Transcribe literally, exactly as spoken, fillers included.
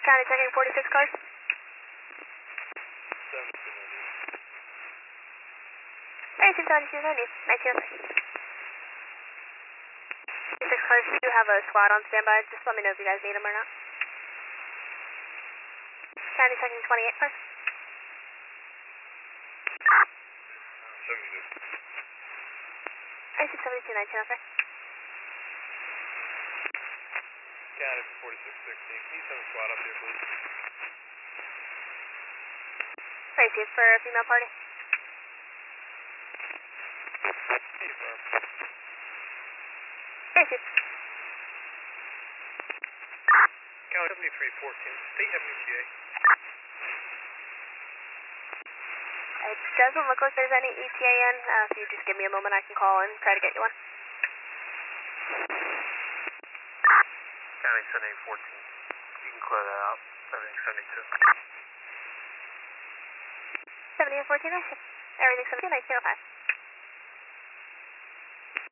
County checking forty-six cars. thirty-six seventy-two ninety, nineteen oh three. forty-six cars, we do have a squad on standby. Just let me know if you guys need them or not. County checking twenty-eight cars. thirty-six seventy-two nineteen oh three. County for forty-six sixteen. Can you send a squad up here, please? Tracy, it's for a female party. Tracy. County seventy-three fourteen. State M E T A. It doesn't look like there's any E T A in. Uh, if you just give me a moment, I can call and try to get you one. County seventy-eight fourteen. You can clear that out. Everything seventy-two. seventy-eight fourteen, everything seventy-two nineteen oh five.